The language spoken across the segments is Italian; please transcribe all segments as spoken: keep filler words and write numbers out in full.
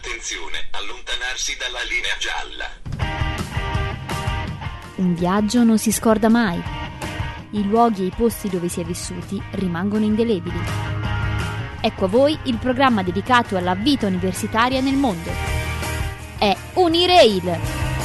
Attenzione, allontanarsi dalla linea gialla. Un viaggio non si scorda mai. I luoghi e i posti dove si è vissuti rimangono indelebili. Ecco a voi il programma dedicato alla vita universitaria nel mondo. È Unirail.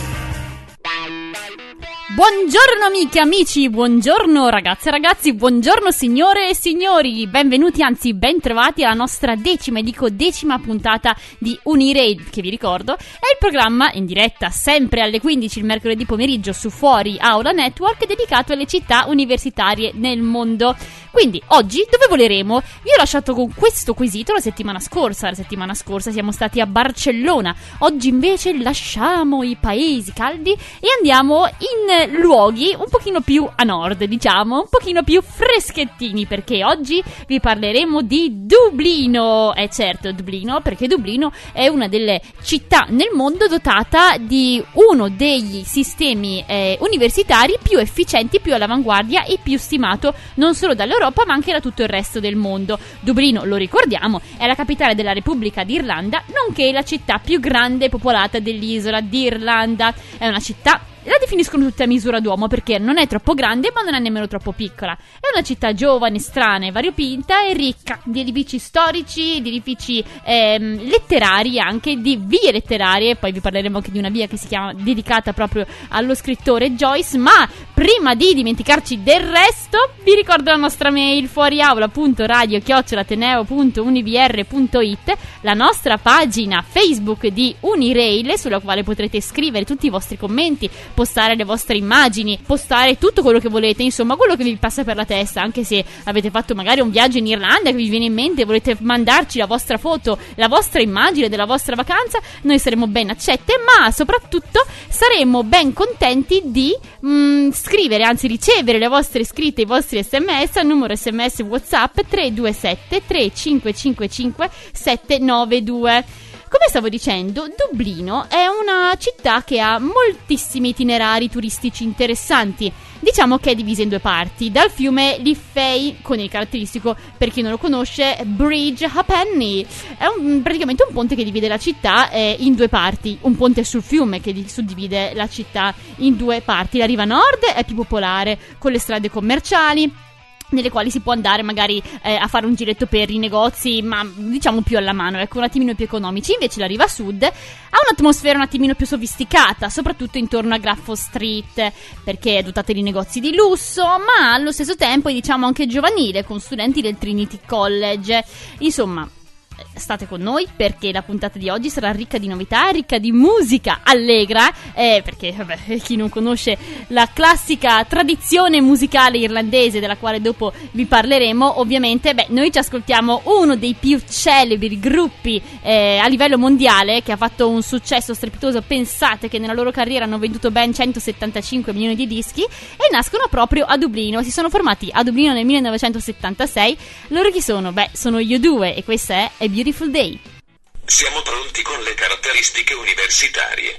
Buongiorno amiche, amici, buongiorno ragazze e ragazzi, buongiorno signore e signori, benvenuti, anzi ben trovati alla nostra decima, e dico decima puntata di Unirail, che vi ricordo è il programma in diretta sempre alle quindici il mercoledì pomeriggio su Fuori Aula Network, dedicato alle città universitarie nel mondo. Quindi oggi dove voleremo? Vi ho lasciato con questo quesito la settimana scorsa, la settimana scorsa siamo stati a Barcellona, oggi invece lasciamo i paesi caldi e andiamo in luoghi un pochino più a nord, diciamo, un pochino più freschettini, perché oggi vi parleremo di Dublino. Eh certo, Dublino, perché Dublino è una delle città nel mondo dotata di uno degli sistemi eh, universitari più efficienti, più all'avanguardia e più stimato non solo dall'Europa ma anche da tutto il resto del mondo. Dublino, lo ricordiamo, è la capitale della Repubblica d'Irlanda, nonché la città più grande e popolata dell'isola d'Irlanda. È una città, la definiscono tutti a misura d'uomo perché non è troppo grande ma non è nemmeno troppo piccola. È una città giovane, strana e variopinta e ricca di edifici storici, di edifici ehm, letterari, anche di vie letterarie. Poi vi parleremo anche di una via che si chiama, dedicata proprio allo scrittore Joyce. Ma prima di dimenticarci del resto vi ricordo la nostra mail fuoriaula punto radio chiocciola ateneo punto univr punto it, la nostra pagina Facebook di Unirail sulla quale potrete scrivere tutti i vostri commenti, postare le vostre immagini, postare tutto quello che volete, insomma quello che vi passa per la testa, anche se avete fatto magari un viaggio in Irlanda che vi viene in mente e volete mandarci la vostra foto, la vostra immagine della vostra vacanza, noi saremo ben accette, ma soprattutto saremo ben contenti di mh, scrivere, anzi ricevere le vostre scritte, i vostri sms al numero sms WhatsApp tre due sette tre cinque cinque cinque sette nove due. Come stavo dicendo, Dublino è una città che ha moltissimi itinerari turistici interessanti. Diciamo che è divisa in due parti, dal fiume Liffey, con il caratteristico, per chi non lo conosce, Bridge Hapenny. È un, praticamente un ponte che divide la città eh, in due parti, un ponte sul fiume che di, suddivide la città in due parti. La riva nord è più popolare, con le strade commerciali, nelle quali si può andare magari eh, a fare un giretto per i negozi, ma diciamo più alla mano, ecco, un attimino più economici. Invece la riva sud ha un'atmosfera un attimino più sofisticata, soprattutto intorno a Grafo Street, perché è dotata di negozi di lusso, ma allo stesso tempo è, diciamo, anche giovanile, con studenti del Trinity College. Insomma, state con noi perché la puntata di oggi sarà ricca di novità, ricca di musica allegra, eh, perché vabbè, chi non conosce la classica tradizione musicale irlandese, della quale dopo vi parleremo, ovviamente, beh, noi ci ascoltiamo uno dei più celebri gruppi eh, a livello mondiale, che ha fatto un successo strepitoso. Pensate che nella loro carriera hanno venduto ben centosettantacinque milioni di dischi e nascono proprio a Dublino. Si sono formati a Dublino nel millenovecentosettantasei. Loro chi sono? Beh, sono gli U due e questa è A Beautiful Day. Siamo pronti con le caratteristiche universitarie.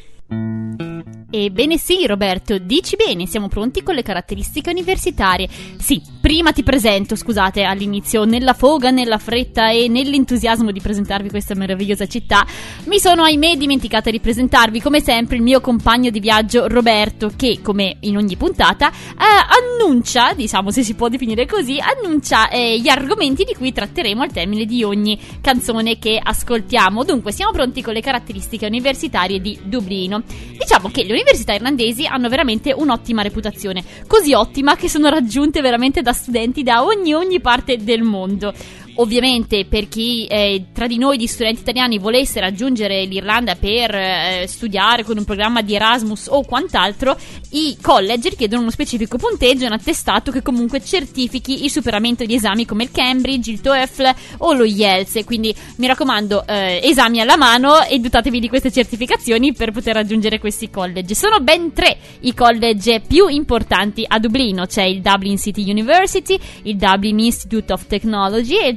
Ebbene sì, Roberto, dici bene, siamo pronti con le caratteristiche universitarie. Sì, prima ti presento, scusate, all'inizio, nella foga, nella fretta e nell'entusiasmo di presentarvi questa meravigliosa città, mi sono ahimè dimenticata di presentarvi, come sempre, il mio compagno di viaggio Roberto, che, come in ogni puntata, eh, annuncia, diciamo se si può definire così, annuncia eh, gli argomenti di cui tratteremo al termine di ogni canzone che ascoltiamo. Dunque, siamo pronti con le caratteristiche universitarie di Dublino. Diciamo che le università irlandesi hanno veramente un'ottima reputazione, così ottima che sono raggiunte veramente da studenti da ogni ogni parte del mondo. Ovviamente per chi eh, tra di noi di studenti italiani volesse raggiungere l'Irlanda per eh, studiare con un programma di Erasmus o quant'altro, i college richiedono uno specifico punteggio e un attestato che comunque certifichi il superamento di esami come il Cambridge, il TOEFL o lo I E L T S. Quindi mi raccomando, eh, esami alla mano e dotatevi di queste certificazioni per poter raggiungere questi college. Sono ben tre i college più importanti a Dublino. C'è il Dublin City University, il Dublin Institute of Technology e il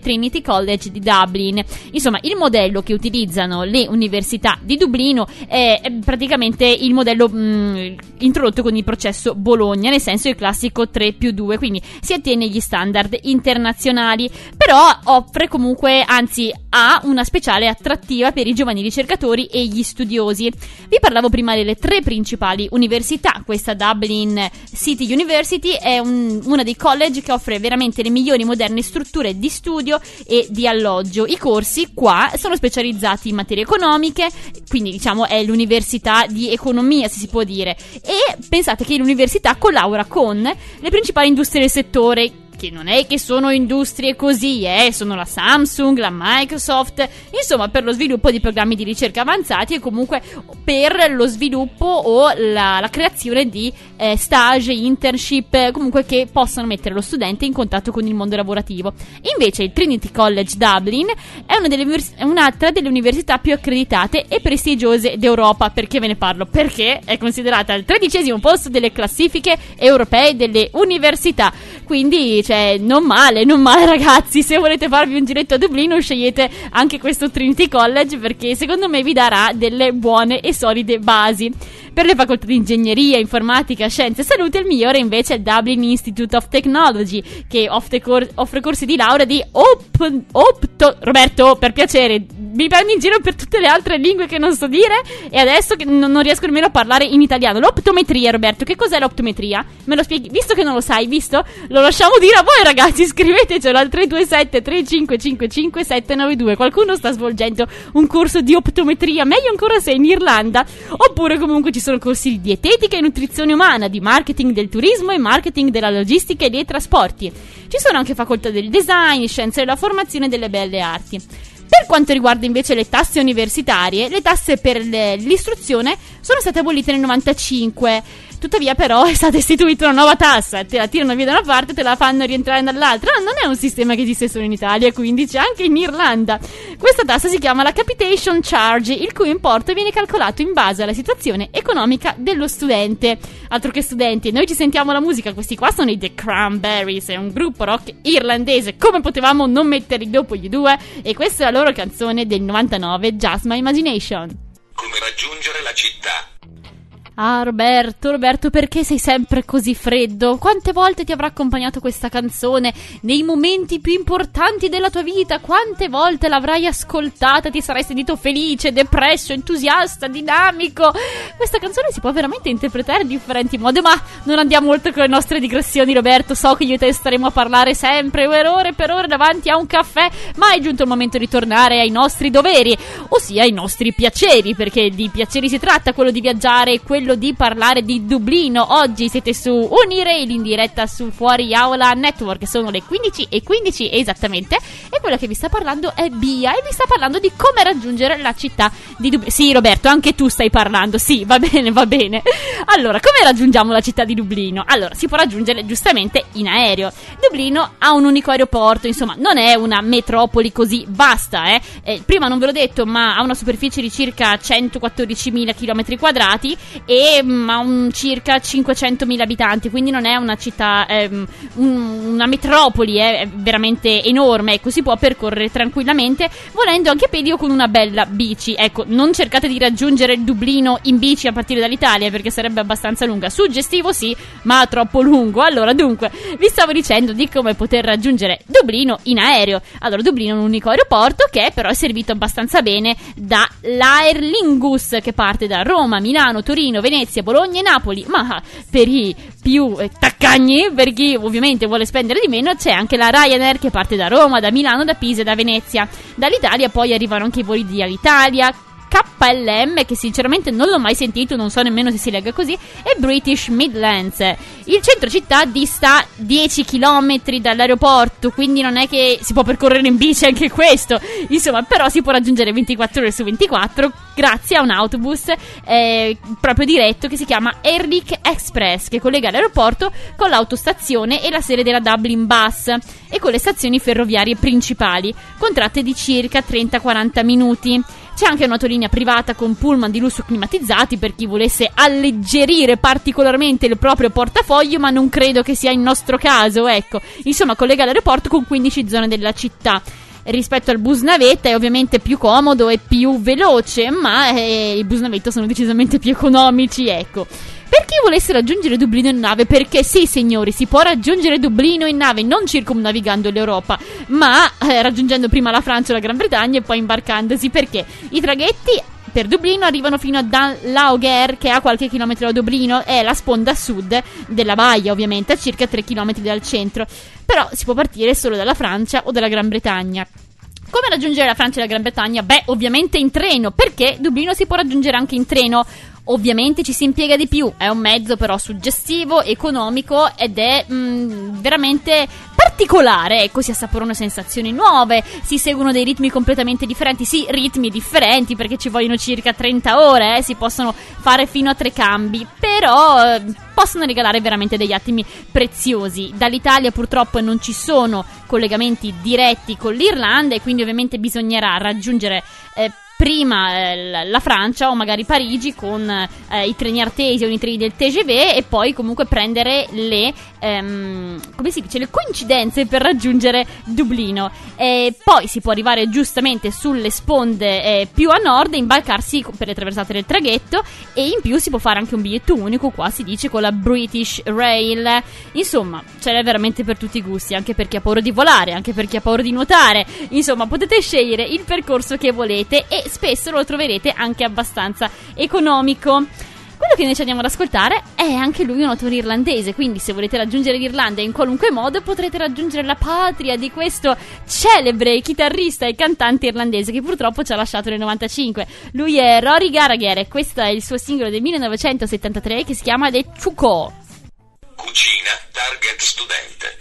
Trinity College di Dublin. Insomma, il modello che utilizzano le università di Dublino è praticamente il modello mh, introdotto con il processo Bologna, nel senso il classico tre più due, quindi si attiene agli standard internazionali, però offre comunque, anzi ha una speciale attrattiva per i giovani ricercatori e gli studiosi. Vi parlavo prima delle tre principali università. Questa Dublin City University è un, una dei college che offre veramente le migliori moderne strutture di studio e di alloggio. I corsi qua sono specializzati in materie economiche, quindi diciamo è l'università di economia, se si può dire, e pensate che l'università collabora con le principali industrie del settore, che non è che sono industrie così, eh, sono la Samsung, la Microsoft, insomma per lo sviluppo di programmi di ricerca avanzati e comunque per lo sviluppo o la, la creazione di eh, stage, internship, comunque che possano mettere lo studente in contatto con il mondo lavorativo. Invece il Trinity College Dublin è una delle, è un'altra delle università più accreditate e prestigiose d'Europa. Perché ve ne parlo? Perché è considerata al tredicesimo posto delle classifiche europee delle università, quindi cioè, non male, non male ragazzi. Se volete farvi un giretto a Dublino, scegliete anche questo Trinity College, perché secondo me vi darà delle buone e solide basi. Per le facoltà di ingegneria, informatica, scienze e salute, il migliore invece è il Dublin Institute of Technology, che offre, cor- offre corsi di laurea di op- opto... Roberto, per piacere, mi prendi in giro per tutte le altre lingue che non so dire e adesso che non, non riesco nemmeno a parlare in italiano. L'optometria, Roberto, che cos'è l'optometria? Me lo spieghi? Visto che non lo sai, visto? Lo lasciamo dire a voi ragazzi, scrivetecelo al tre due sette tre cinque cinque cinque sette nove due. Qualcuno sta svolgendo un corso di optometria, meglio ancora se è in Irlanda, oppure comunque ci sono corsi di dietetica e nutrizione umana, di marketing del turismo e marketing della logistica e dei trasporti. Ci sono anche facoltà del design, scienze della formazione e delle belle arti. Per quanto riguarda invece le tasse universitarie, le tasse per le, l'istruzione sono state abolite nel novantacinque. Tuttavia però è stata istituita una nuova tassa, te la tirano via da una parte e te la fanno rientrare dall'altra. No, non è un sistema che esiste solo in Italia, quindi c'è anche in Irlanda. Questa tassa si chiama la Capitation Charge, il cui importo viene calcolato in base alla situazione economica dello studente. Altro che studenti, noi ci sentiamo la musica, questi qua sono i The Cranberries, è un gruppo rock irlandese, come potevamo non metterli dopo gli due, e questa è la loro canzone del novantanove, Just My Imagination. Come raggiungere la città? Ah Roberto, Roberto, perché sei sempre così freddo? Quante volte ti avrà accompagnato questa canzone nei momenti più importanti della tua vita? Quante volte l'avrai ascoltata? Ti sarai sentito felice, depresso, entusiasta, dinamico? Questa canzone si può veramente interpretare in differenti modi, ma non andiamo oltre con le nostre digressioni, Roberto. So che io e te staremo a parlare sempre per ore e per ore davanti a un caffè, ma è giunto il momento di tornare ai nostri doveri, ossia ai nostri piaceri, perché di piaceri si tratta, quello di viaggiare e quello di parlare di Dublino. Oggi siete su Unirail in diretta su Fuori Aula Network, sono le quindici e quindici esattamente, e quella che vi sta parlando è Bia e vi sta parlando di come raggiungere la città di Dublino. Sì Roberto, anche tu stai parlando, sì, va bene, va bene. Allora, come raggiungiamo la città di Dublino? Allora, si può raggiungere giustamente in aereo. Dublino ha un unico aeroporto, insomma, non è una metropoli così vasta, eh. eh prima non ve l'ho detto, ma ha una superficie di circa centoquattordicimila chilometri quadrati e e ha un circa cinquecentomila abitanti, quindi non è una città, ehm, un, una metropoli, è veramente enorme. Ecco, si può percorrere tranquillamente, volendo anche a piedi o con una bella bici. Ecco, non cercate di raggiungere Dublino in bici a partire dall'Italia, perché sarebbe abbastanza lunga. Suggestivo sì, ma troppo lungo. Allora, dunque, vi stavo dicendo di come poter raggiungere Dublino in aereo. Allora, Dublino è un unico aeroporto che però è servito abbastanza bene dall'Aer Lingus, che parte da Roma, Milano, Torino, Venezia, Bologna e Napoli. Ma per i più eh, taccagni, per chi ovviamente vuole spendere di meno, c'è anche la Ryanair che parte da Roma, da Milano, da Pisa e da Venezia. Dall'Italia poi arrivano anche i voli di Alitalia, K L M, che sinceramente non l'ho mai sentito, non so nemmeno se si legga così, e British Midlands. Il centro città dista dieci chilometri dall'aeroporto, quindi non è che si può percorrere in bici anche questo, insomma, però si può raggiungere ventiquattro ore su ventiquattro grazie a un autobus eh, proprio diretto che si chiama Airlick Express, che collega l'aeroporto con l'autostazione e la sede della Dublin Bus e con le stazioni ferroviarie principali, con tratte di circa trenta quaranta minuti. C'è anche un'autolinea privata con pullman di lusso climatizzati per chi volesse alleggerire particolarmente il proprio portafoglio, ma non credo che sia il nostro caso, ecco. Insomma, collega l'aeroporto con quindici zone della città. Rispetto al bus navetta è ovviamente più comodo e più veloce, ma eh, i bus navetta sono decisamente più economici, ecco. Per chi volesse raggiungere Dublino in nave, perché sì signori, si può raggiungere Dublino in nave non circumnavigando l'Europa, ma eh, raggiungendo prima la Francia o la Gran Bretagna e poi imbarcandosi, perché i traghetti per Dublino arrivano fino a Dunlaoger, che è a qualche chilometro da Dublino, è la sponda sud della baia ovviamente, a circa tre chilometri dal centro, però si può partire solo dalla Francia o dalla Gran Bretagna. Come raggiungere la Francia e la Gran Bretagna? Beh, ovviamente in treno, perché Dublino si può raggiungere anche in treno. Ovviamente ci si impiega di più, è un mezzo però suggestivo, economico ed è mh, veramente particolare, ecco, si assaporano sensazioni nuove, si seguono dei ritmi completamente differenti, sì, ritmi differenti perché ci vogliono circa trenta ore, eh, si possono fare fino a tre cambi, però eh, possono regalare veramente degli attimi preziosi. Dall'Italia purtroppo non ci sono collegamenti diretti con l'Irlanda e quindi ovviamente bisognerà raggiungere eh, prima eh, la Francia o magari Parigi con eh, i treni artesi o i treni del T G V e poi comunque prendere le ehm, come si dice, le coincidenze per raggiungere Dublino. E poi si può arrivare giustamente sulle sponde eh, più a nord e imbarcarsi per le traversate del traghetto, e in più si può fare anche un biglietto unico, qua si dice con la British Rail. Insomma, ce n'è veramente per tutti i gusti, anche per chi ha paura di volare, anche per chi ha paura di nuotare. Insomma, potete scegliere il percorso che volete e spesso lo troverete anche abbastanza economico. Quello che invece andiamo ad ascoltare è anche lui un autore irlandese, quindi se volete raggiungere l'Irlanda in qualunque modo potrete raggiungere la patria di questo celebre chitarrista e cantante irlandese che purtroppo ci ha lasciato nel novantacinque. Lui è Rory Gallagher e questo è il suo singolo del millenovecentosettantatré che si chiama The Chuko. Cucina Target Studente.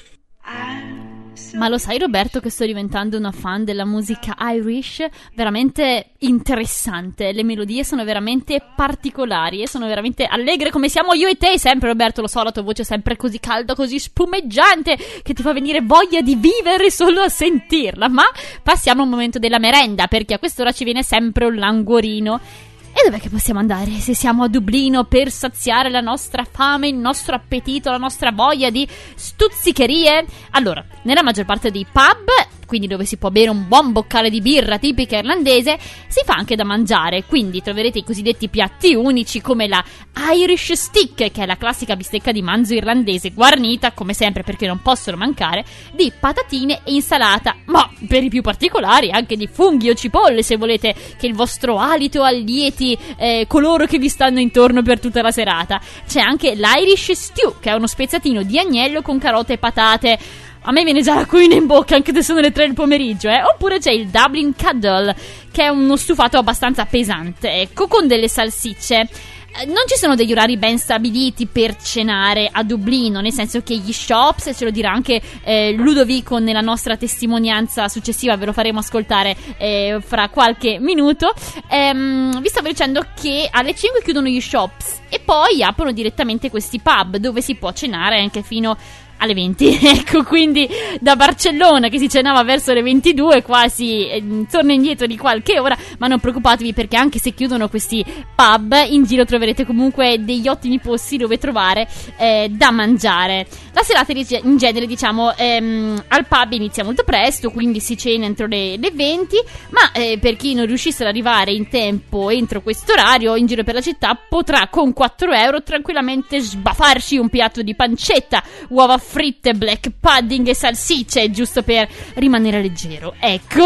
Ma lo sai Roberto che sto diventando una fan della musica Irish? Veramente interessante, le melodie sono veramente particolari e sono veramente allegre come siamo io e te sempre Roberto, lo so, la tua voce è sempre così calda, così spumeggiante che ti fa venire voglia di vivere solo a sentirla. Ma passiamo al momento della merenda, perché a quest'ora ci viene sempre un languorino. E dov'è che possiamo andare se siamo a Dublino per saziare la nostra fame, il nostro appetito, la nostra voglia di stuzzicherie? Allora, nella maggior parte dei pub, quindi dove si può bere un buon boccale di birra tipica irlandese, si fa anche da mangiare, quindi troverete i cosiddetti piatti unici come la Irish Stick, che è la classica bistecca di manzo irlandese guarnita, come sempre perché non possono mancare, di patatine e insalata, ma per i più particolari anche di funghi o cipolle se volete che il vostro alito allieti eh, coloro che vi stanno intorno per tutta la serata. C'è anche l'Irish Stew, che è uno spezzatino di agnello con carote e patate. A me viene già la cuina in bocca anche se sono le tre del pomeriggio, eh. Oppure c'è il Dublin Cuddle, che è uno stufato abbastanza pesante, ecco, con delle salsicce. Non ci sono degli orari ben stabiliti per cenare a Dublino, nel senso che gli shops, ce lo dirà anche eh, Ludovico nella nostra testimonianza successiva, ve lo faremo ascoltare eh, fra qualche minuto, ehm, vi stavo dicendo che alle cinque chiudono gli shops e poi aprono direttamente questi pub dove si può cenare anche fino alle venti, ecco, quindi da Barcellona che si cenava verso le ventidue quasi eh, torna indietro di qualche ora, ma non preoccupatevi perché anche se chiudono questi pub in giro troverete comunque degli ottimi posti dove trovare eh, da mangiare. La serata in genere, diciamo, ehm, al pub inizia molto presto, quindi si cena entro le, le venti, ma eh, per chi non riuscisse ad arrivare in tempo entro questo orario in giro per la città potrà con quattro euro tranquillamente sbaffarsi un piatto di pancetta, uova fritte, black pudding e salsicce, giusto per rimanere leggero, ecco.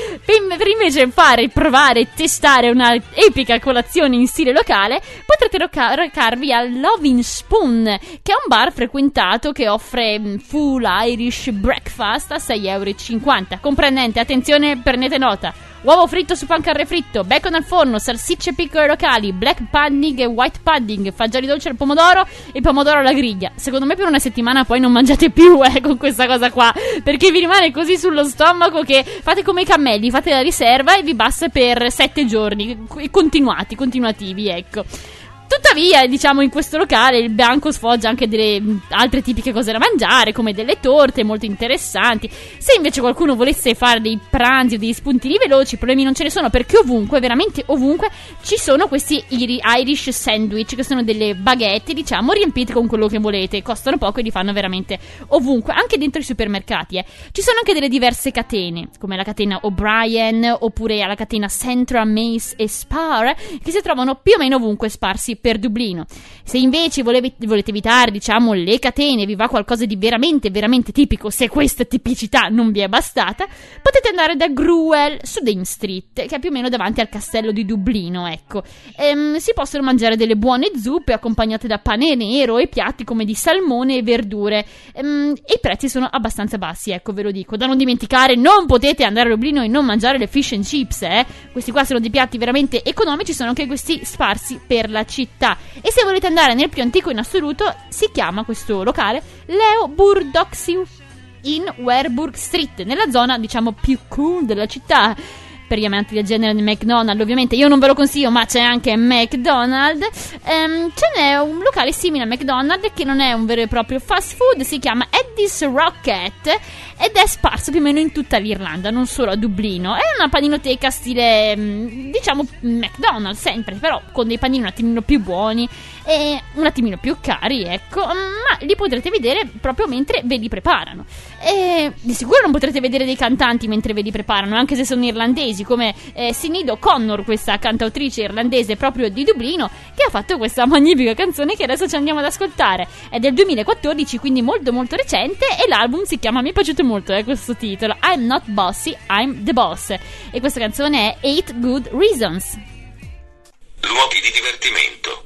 Per invece fare, provare e testare una epica colazione in stile locale potrete roca- recarvi al Loving Spoon, che è un bar frequentato che offre full Irish breakfast a sei euro e cinquanta, comprendente, attenzione, prendete nota, uovo fritto su pancarne fritto, bacon al forno, salsicce piccole locali, black pudding e white pudding, fagioli dolci al pomodoro e pomodoro alla griglia. Secondo me per una settimana poi non mangiate più eh, con questa cosa qua, perché vi rimane così sullo stomaco che fate come i cammelli, fate la riserva e vi basta per sette giorni continuati, continuativi, ecco. Tuttavia, diciamo, in questo locale il banco sfoggia anche delle altre tipiche cose da mangiare, come delle torte molto interessanti. Se invece qualcuno volesse fare dei pranzi o degli spuntini veloci, problemi non ce ne sono, perché ovunque, veramente ovunque, ci sono questi Irish sandwich, che sono delle baguette, diciamo, riempite con quello che volete. Costano poco e li fanno veramente ovunque, anche dentro i supermercati. Eh. Ci sono anche delle diverse catene, come la catena O'Brien, oppure la catena Central, Mace e Spar, che si trovano più o meno ovunque sparsi per Dublino. Se invece volevi, volete evitare, diciamo, le catene, vi va qualcosa di veramente, veramente tipico, se questa tipicità non vi è bastata, potete andare da Gruel su Dame Street, che è più o meno davanti al castello di Dublino, ecco. Ehm, si possono mangiare delle buone zuppe accompagnate da pane nero e piatti come di salmone e verdure. Ehm, e i prezzi sono abbastanza bassi, ecco, ve lo dico. Da non dimenticare, non potete andare a Dublino e non mangiare le fish and chips, eh. Questi qua sono dei piatti veramente economici, sono anche questi sparsi per la città. E se volete andare nel più antico in assoluto, si chiama questo locale Leo Burdock in Werburg Street, nella zona, diciamo, più cool della città. Per gli amanti del genere di McDonald's, ovviamente io non ve lo consiglio, ma c'è anche McDonald's. Ehm, ce n'è un locale simile a McDonald's che non è un vero e proprio fast food, si chiama Eddie's Rocket ed è sparso più o meno in tutta l'Irlanda, non solo a Dublino. È una paninoteca stile, diciamo, McDonald's, sempre, però con dei panini un attimino più buoni e un attimino più cari, ecco, ma li potrete vedere proprio mentre ve li preparano. E di sicuro non potrete vedere dei cantanti mentre ve li preparano, anche se sono irlandesi, come eh, Sinead O'Connor, questa cantautrice irlandese proprio di Dublino, che ha fatto questa magnifica canzone che adesso ci andiamo ad ascoltare. È del duemilaquattordici, quindi molto molto recente, e l'album si chiama, mi è piaciuto molto eh, questo titolo, I'm Not Bossy, I'm the Boss, e questa canzone è Eight Good Reasons. Luoghi di divertimento.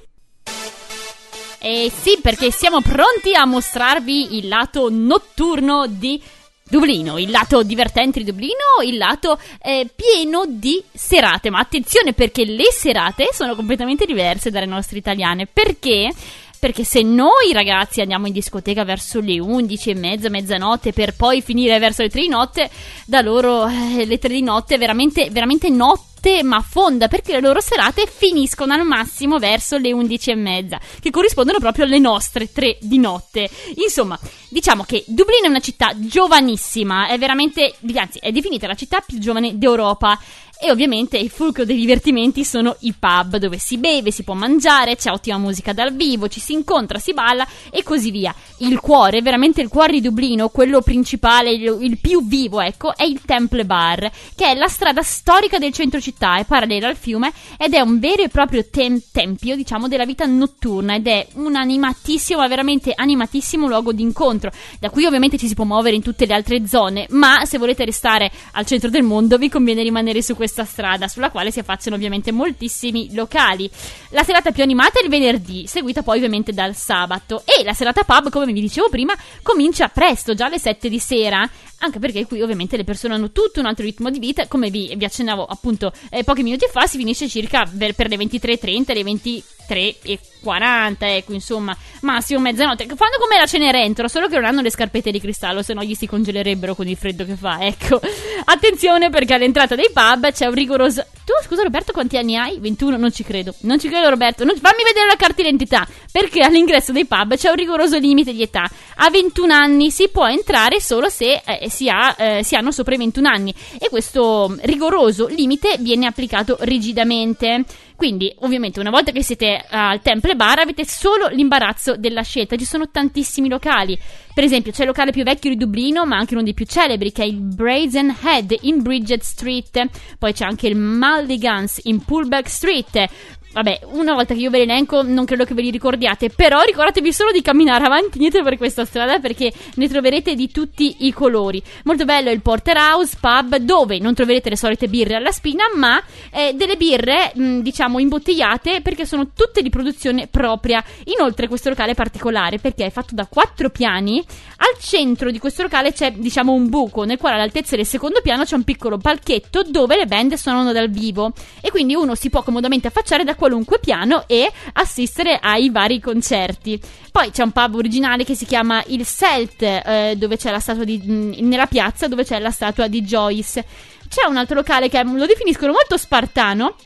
Eh sì, perché siamo pronti a mostrarvi il lato notturno di Dublino, il lato divertente di Dublino, il lato eh, pieno di serate. Ma attenzione, perché le serate sono completamente diverse dalle nostre italiane. Perché? Perché se noi ragazzi andiamo in discoteca verso le undici e mezza, mezzanotte, per poi finire verso le tre di notte, da loro eh, le tre di notte veramente, veramente notte, ma fonda, perché le loro serate finiscono al massimo verso le undici e mezza, che corrispondono proprio alle nostre tre di notte. Insomma, diciamo che Dublino è una città giovanissima, è veramente, anzi, è definita la città più giovane d'Europa. E ovviamente il fulcro dei divertimenti sono i pub, dove si beve, si può mangiare, c'è ottima musica dal vivo, ci si incontra, si balla e così via. Il cuore, veramente il cuore di Dublino, quello principale, il, il più vivo, ecco, è il Temple Bar, che è la strada storica del centro città, è parallela al fiume ed è un vero e proprio tem- tempio, diciamo, della vita notturna, ed è un animatissimo, ma veramente animatissimo luogo di incontro. Da qui ovviamente ci si può muovere in tutte le altre zone, ma se volete restare al centro del mondo vi conviene rimanere su questa strada, sulla quale si affacciano ovviamente moltissimi locali. La serata più animata è il venerdì, seguita poi ovviamente dal sabato, e la serata pub, come vi dicevo prima, comincia presto, già alle sette di sera, anche perché qui ovviamente le persone hanno tutto un altro ritmo di vita. Come vi, vi accennavo appunto eh, pochi minuti fa, si finisce circa per, per le ventitré e trenta, le ventitré e quaranta, ecco, insomma, massimo mezzanotte. Fanno come la Cenerentola, solo che non hanno le scarpette di cristallo, se no gli si congelerebbero con il freddo che fa, ecco. Attenzione, perché all'entrata dei pub c'è un rigoroso... Tu, scusa Roberto, quanti anni hai? ventuno? Non ci credo. Non ci credo, Roberto. Non... Fammi vedere la carta d'identità, perché all'ingresso dei pub c'è un rigoroso limite di età. A ventuno anni si può entrare solo se eh, si, ha, eh, si hanno sopra i ventuno anni, e questo rigoroso limite viene applicato rigidamente. Quindi, ovviamente, una volta che siete al Temple Bar avete solo l'imbarazzo della scelta. Ci sono tantissimi locali. Per esempio, c'è il locale più vecchio di Dublino, ma anche uno dei più celebri, che è il Brazen Head in Bridget Street. Poi c'è anche il Mulligans in Pulbag Street. Vabbè, una volta che io ve l'elenco non credo che ve li ricordiate, però ricordatevi solo di camminare avanti e indietro per questa strada, perché ne troverete di tutti i colori. Molto bello è il Porterhouse Pub, dove non troverete le solite birre alla spina, ma eh, delle birre mh, diciamo imbottigliate, perché sono tutte di produzione propria. Inoltre questo locale è particolare perché è fatto da quattro piani. Al centro di questo locale c'è, diciamo, un buco nel quale all'altezza del secondo piano c'è un piccolo palchetto dove le band suonano dal vivo, e quindi uno si può comodamente affacciare da qualunque piano e assistere ai vari concerti. Poi c'è un pub originale che si chiama il Celt, eh, dove c'è la statua di, mh, nella piazza dove c'è la statua di Joyce. C'è un altro locale che lo definiscono molto spartano,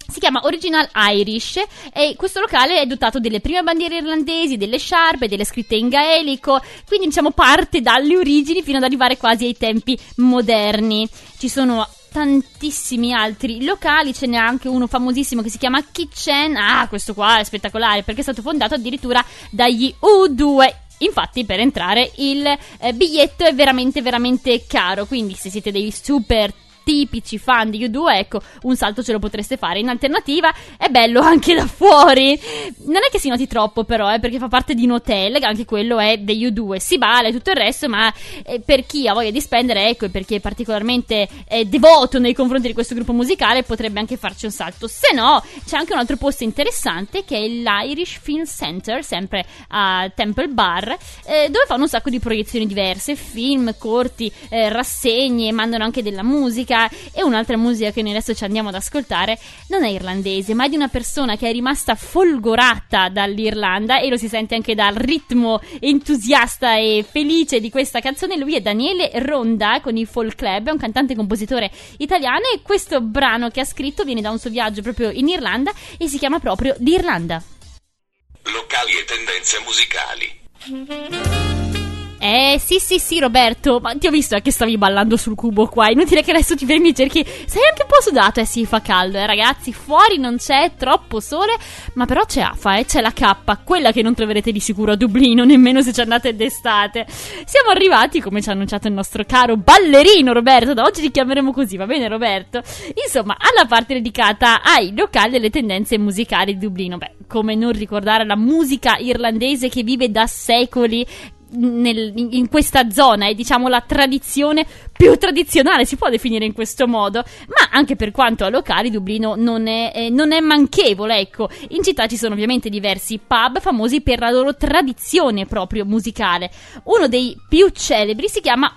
Si chiama Original Irish e questo locale è dotato delle prime bandiere irlandesi, delle sciarpe, delle scritte in gaelico, quindi diciamo parte dalle origini fino ad arrivare quasi ai tempi moderni. Ci sono tantissimi altri locali, ce n'è anche uno famosissimo che si chiama Kitchen. Ah, questo qua è spettacolare perché è stato fondato addirittura dagli U due. Infatti per entrare il eh, biglietto è veramente veramente caro, quindi se siete dei super tipici fan di U due, ecco, un salto ce lo potreste fare. In alternativa è bello anche da fuori, non è che si noti troppo però, eh, perché fa parte di un hotel, anche quello è degli U due, si balla e tutto il resto, ma eh, per chi ha voglia di spendere, ecco, e per chi è particolarmente eh, devoto nei confronti di questo gruppo musicale, potrebbe anche farci un salto. Se no, c'è anche un altro posto interessante che è l'Irish Film Center, sempre a Temple Bar, eh, dove fanno un sacco di proiezioni diverse, film, corti, eh, rassegne, mandano anche della musica. E un'altra musica che noi adesso ci andiamo ad ascoltare non è irlandese, ma è di una persona che è rimasta folgorata dall'Irlanda, e lo si sente anche dal ritmo entusiasta e felice di questa canzone. Lui è Daniele Ronda con i Folk Club, è un cantante e compositore italiano, e questo brano che ha scritto viene da un suo viaggio proprio in Irlanda e si chiama proprio L'Irlanda. Locali e tendenze musicali. Eh sì sì sì Roberto, ma ti ho visto che stavi ballando sul cubo qua, inutile che adesso ti fermi e cerchi. Sei anche un po' sudato, eh sì, fa caldo, eh ragazzi, fuori non c'è troppo sole, ma però c'è Afa, eh, c'è la K, quella che non troverete di sicuro a Dublino, nemmeno se ci andate d'estate. Siamo arrivati, come ci ha annunciato il nostro caro ballerino Roberto, da oggi ti chiameremo così, va bene Roberto? Insomma, alla parte dedicata ai locali e alle tendenze musicali di Dublino. Beh, come non ricordare la musica irlandese che vive da secoli Nel, in questa zona, è diciamo la tradizione più tradizionale, si può definire in questo modo, ma anche per quanto a locali Dublino non è, eh, non è manchevole, ecco. In città ci sono ovviamente diversi pub famosi per la loro tradizione proprio musicale. Uno dei più celebri si chiama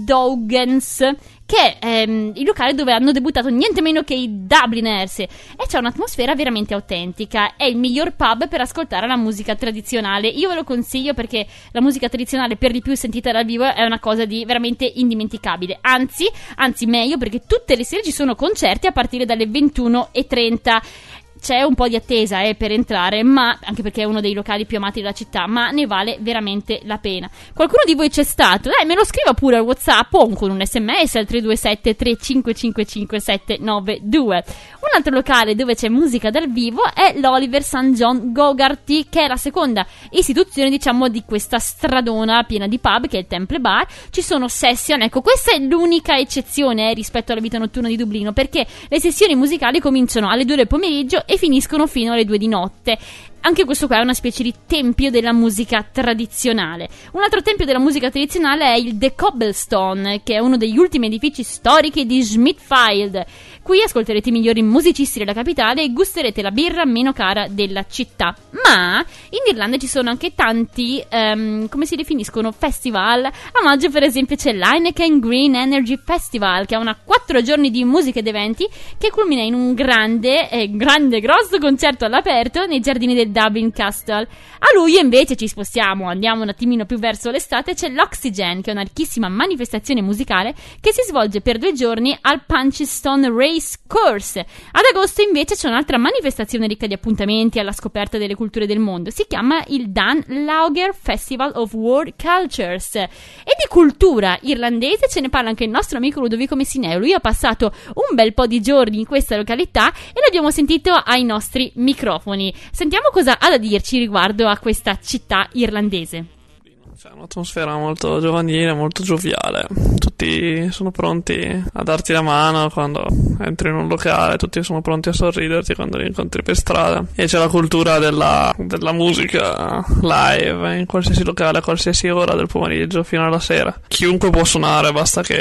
O'Dowgans, che è ehm, il locale dove hanno debuttato niente meno che i Dubliners, e c'è un'atmosfera veramente autentica. È il miglior pub per ascoltare la musica tradizionale. Io ve lo consiglio perché la musica tradizionale, per di più sentita dal vivo, è una cosa di veramente indimenticabile. Anzi, anzi meglio, perché tutte le sere ci sono concerti a partire dalle ventuno e trenta. C'è un po' di attesa eh, per entrare, ma anche perché è uno dei locali più amati della città, ma ne vale veramente la pena. Qualcuno di voi c'è stato? Dai, me lo scriva pure al WhatsApp o con un sms al tre due sette tre cinque cinque cinque sette nove due. Un altro locale dove c'è musica dal vivo è l'Oliver Saint John Gogarty, che è la seconda istituzione, diciamo, di questa stradona piena di pub che è il Temple Bar. Ci sono session, ecco, questa è l'unica eccezione eh, rispetto alla vita notturna di Dublino, perché le sessioni musicali cominciano alle due del pomeriggio e finiscono fino alle due di notte. Anche questo qua è una specie di tempio della musica tradizionale. Un altro tempio della musica tradizionale è il The Cobblestone, che è uno degli ultimi edifici storici di Smithfield. Qui ascolterete i migliori musicisti della capitale e gusterete la birra meno cara della città. Ma in Irlanda ci sono anche tanti, um, come si definiscono, festival. A maggio per esempio c'è l'Heineken Green Energy Festival, che ha una quattro giorni di musica ed eventi che culmina in un grande, eh, grande, grosso concerto all'aperto nei giardini del Dublin Castle. A luglio invece ci spostiamo, andiamo un attimino più verso l'estate, c'è l'Oxygen, che è una ricchissima manifestazione musicale che si svolge per due giorni al Punchstone Race Course. Ad agosto invece c'è un'altra manifestazione ricca di appuntamenti alla scoperta delle culture del mondo, si chiama il Dan Lauger Festival of World Cultures. E di cultura irlandese ce ne parla anche il nostro amico Ludovico Messineo. Lui ha passato un bel po' di giorni in questa località e l'abbiamo sentito ai nostri microfoni. Sentiamo cosa ha da dirci riguardo a questa città irlandese. C'è un'atmosfera molto giovanile, molto gioviale. Tutti sono pronti a darti la mano quando entri in un locale, tutti sono pronti a sorriderti quando li incontri per strada. E c'è la cultura della, della musica live in qualsiasi locale, a qualsiasi ora del pomeriggio fino alla sera. Chiunque può suonare, basta che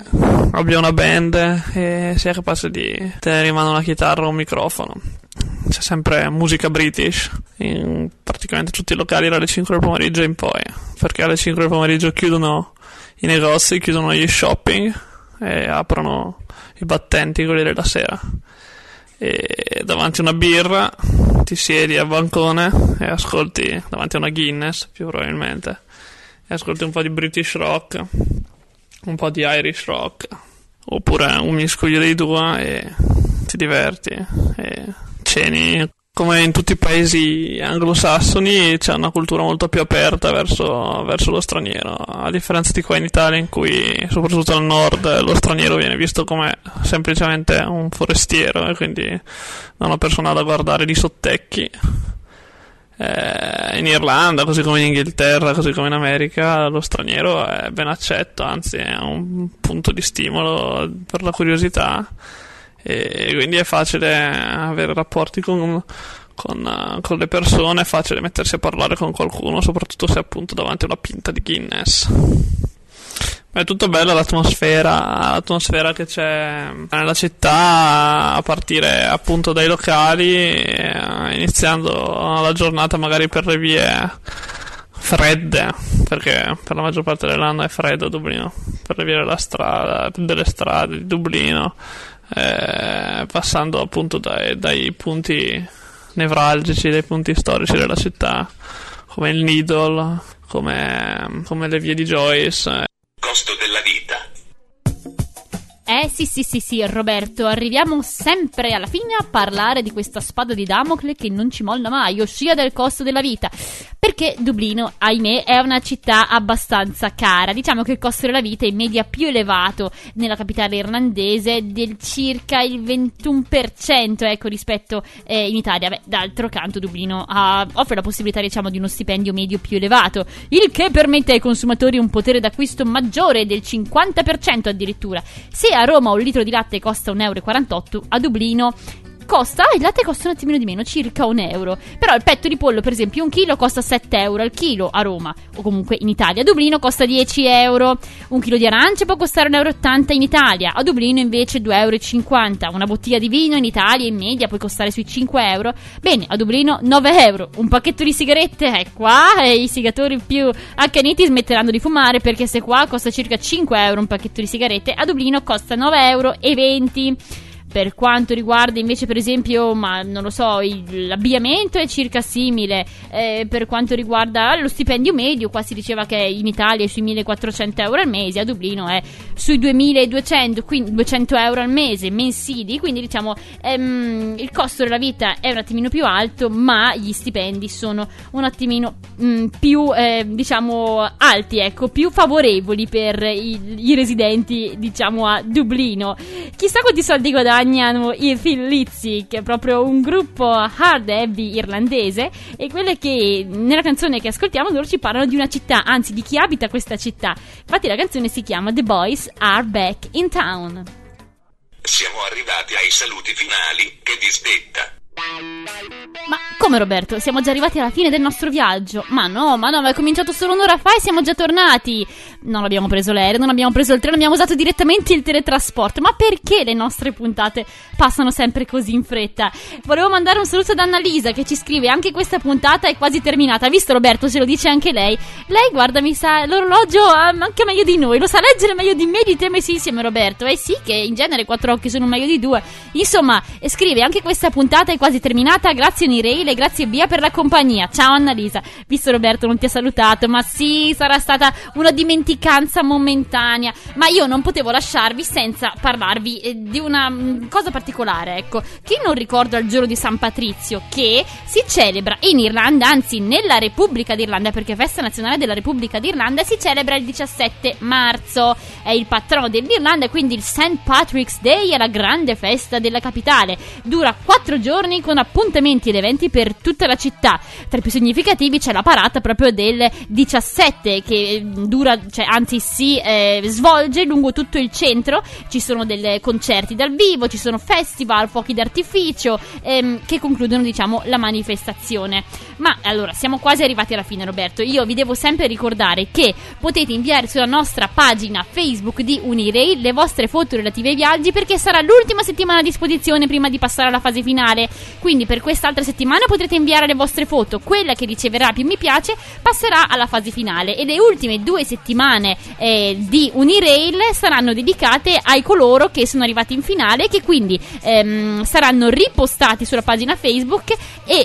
abbia una band e sia capace di tenere in mano una chitarra o un microfono. C'è sempre musica british in praticamente tutti i locali dalle cinque del pomeriggio in poi, perché alle cinque del pomeriggio chiudono i negozi, chiudono gli shopping e aprono i battenti, quelli della sera, e davanti a una birra ti siedi al bancone e ascolti, davanti a una Guinness più probabilmente, e ascolti un po' di British rock, un po' di Irish rock, oppure un miscuglio dei due, e ti ti diverti e ceni. Come in tutti i paesi anglosassoni c'è una cultura molto più aperta verso, verso lo straniero, a differenza di qua in Italia, in cui soprattutto al nord lo straniero viene visto come semplicemente un forestiero e quindi non una persona da guardare di sottecchi. Eh, in Irlanda, così come in Inghilterra, così come in America, lo straniero è ben accetto, anzi è un punto di stimolo per la curiosità. E quindi è facile avere rapporti con, con, con le persone, è facile mettersi a parlare con qualcuno, soprattutto se appunto davanti a una pinta di Guinness. Ma è tutto bello l'atmosfera, l'atmosfera che c'è nella città, a partire appunto dai locali, iniziando la giornata magari per le vie fredde, perché per la maggior parte dell'anno è freddo a Dublino, per le vie della strada, delle strade di Dublino. Eh, passando appunto dai, dai punti nevralgici, dai punti storici della città, come il Needle, come, come le vie di Joyce. Costo della vita. Eh sì sì sì sì Roberto, arriviamo sempre alla fine a parlare di questa spada di Damocle che non ci molla mai, ossia del costo della vita, perché Dublino, ahimè, è una città abbastanza cara. Diciamo che il costo della vita è in media più elevato nella capitale irlandese, del circa il ventuno per cento, ecco, rispetto eh, in Italia. Beh, d'altro canto Dublino ha, offre la possibilità, diciamo, di uno stipendio medio più elevato, il che permette ai consumatori un potere d'acquisto maggiore del cinquanta per cento addirittura. Se a Roma un litro di latte costa un euro e quarantotto, a Dublino costa, il latte costa un attimino di meno, circa un euro. Però il petto di pollo, per esempio, un chilo costa sette euro al chilo a Roma, o comunque in Italia. A Dublino costa dieci euro. Un chilo di arance può costare un euro e ottanta in Italia, a Dublino invece due euro e cinquanta. Una bottiglia di vino in Italia in media può costare sui cinque euro. Bene, a Dublino nove euro. Un pacchetto di sigarette, eh, qua eh, i sigatori più accaniti smetteranno di fumare, perché se qua costa circa cinque euro un pacchetto di sigarette, a Dublino costa nove euro e venti. Per quanto riguarda invece, per esempio, ma non lo so, il, l'abbigliamento è circa simile. Eh, per quanto riguarda lo stipendio medio, qua si diceva che in Italia è sui millequattrocento euro al mese, a Dublino è sui duemiladuecento, quindi duecento euro al mese mensili, quindi diciamo ehm, il costo della vita è un attimino più alto, ma gli stipendi sono un attimino mh, più eh, diciamo alti, ecco, più favorevoli per i, i residenti, diciamo, a Dublino. Chissà quanti soldi guadagnano i Thin Lizzy, che è proprio un gruppo hard heavy irlandese, e quelle che nella canzone che ascoltiamo loro ci parlano di una città, anzi di chi abita questa città. Infatti la canzone si chiama The Boys Are Back in Town. Siamo arrivati ai saluti finali, che disdetta. Ma come, Roberto? Siamo già arrivati alla fine del nostro viaggio? Ma no, ma no, ma è cominciato solo un'ora fa e siamo già tornati. Non abbiamo preso l'aereo, non abbiamo preso il treno, abbiamo usato direttamente il teletrasporto. Ma perché le nostre puntate passano sempre così in fretta? Volevo mandare un saluto ad Annalisa, che ci scrive: anche questa puntata è quasi terminata. Visto, Roberto, ce lo dice anche lei. Lei, guarda, mi sa l'orologio anche meglio di noi, lo sa leggere meglio di me, di te messi insieme, Roberto. Eh sì, che in genere quattro occhi sono meglio di due. Insomma, scrive: anche questa puntata è quasi terminata, grazie Nirail e grazie Bia per la compagnia. Ciao Annalisa. Visto, Roberto non ti ha salutato, ma sì, sarà stata una dimenticanza momentanea, ma io non potevo lasciarvi senza parlarvi eh, di una mh, cosa particolare, ecco. Chi non ricorda il giorno di San Patrizio, che si celebra in Irlanda, anzi nella Repubblica d'Irlanda, perché festa nazionale della Repubblica d'Irlanda si celebra il diciassette marzo, è il patrono dell'Irlanda, quindi il Saint Patrick's Day è la grande festa della capitale. Dura quattro giorni con appuntamenti ed eventi per tutta la città. Tra i più significativi c'è la parata proprio del diciassette, che dura, cioè anzi si eh, svolge lungo tutto il centro. Ci sono dei concerti dal vivo, ci sono festival, fuochi d'artificio ehm, che concludono, diciamo, la manifestazione. Ma allora, siamo quasi arrivati alla fine, Roberto. Io vi devo sempre ricordare che potete inviare sulla nostra pagina Facebook di Unirail le vostre foto relative ai viaggi, perché sarà l'ultima settimana a disposizione prima di passare alla fase finale. Quindi per quest'altra settimana potrete inviare le vostre foto. Quella che riceverà più mi piace passerà alla fase finale, e le ultime due settimane eh, di Unirail saranno dedicate ai coloro che sono arrivati in finale, che quindi ehm, saranno ripostati sulla pagina Facebook e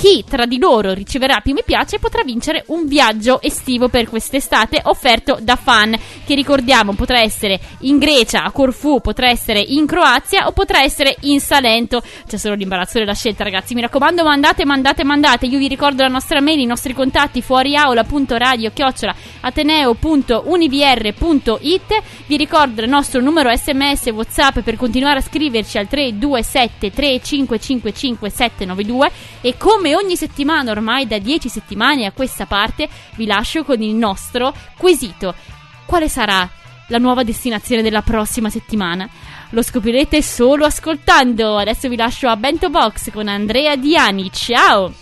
chi tra di loro riceverà più mi piace potrà vincere un viaggio estivo per quest'estate offerto da Fan, che ricordiamo potrà essere in Grecia, a Corfù, potrà essere in Croazia o potrà essere in Salento. C'è solo l'imbarazzo della scelta, ragazzi, mi raccomando, mandate, mandate, mandate. Io vi ricordo la nostra mail, i nostri contatti: fuoriaula.radio chiocciola ateneo.univr.it. vi ricordo il nostro numero sms WhatsApp per continuare a scriverci al tre due sette tre cinque cinque cinque sette nove due. E come ogni settimana, ormai da dieci settimane a questa parte, vi lascio con il nostro quesito: quale sarà la nuova destinazione della prossima settimana? Lo scoprirete solo ascoltando. Adesso vi lascio a Bento Box con Andrea Diani. Ciao!